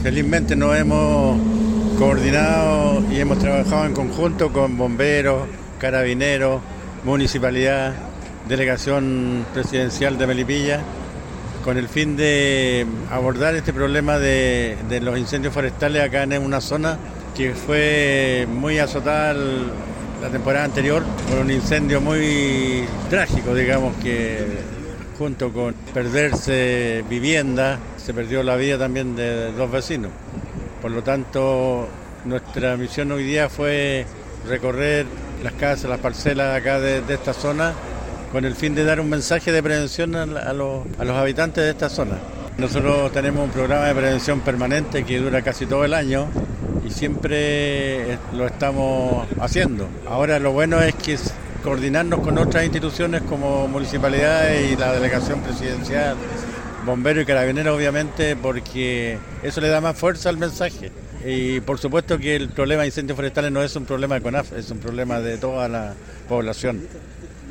Felizmente nos hemos coordinado y hemos trabajado en conjunto con bomberos, carabineros, municipalidad, delegación presidencial de Melipilla, con el fin de abordar este problema de los incendios forestales acá en una zona que fue muy azotada la temporada anterior por un incendio muy trágico, digamos, que junto con perderse vivienda, se perdió la vida también de 2 vecinos. Por lo tanto, nuestra misión hoy día fue recorrer las casas, las parcelas acá de esta zona, con el fin de dar un mensaje de prevención a los habitantes de esta zona. Nosotros tenemos un programa de prevención permanente que dura casi todo el año y siempre lo estamos haciendo. Ahora lo bueno es que coordinarnos con otras instituciones como municipalidades y la delegación presidencial, bomberos y carabineros, obviamente, porque eso le da más fuerza al mensaje. Y por supuesto que el problema de incendios forestales no es un problema de CONAF, es un problema de toda la población.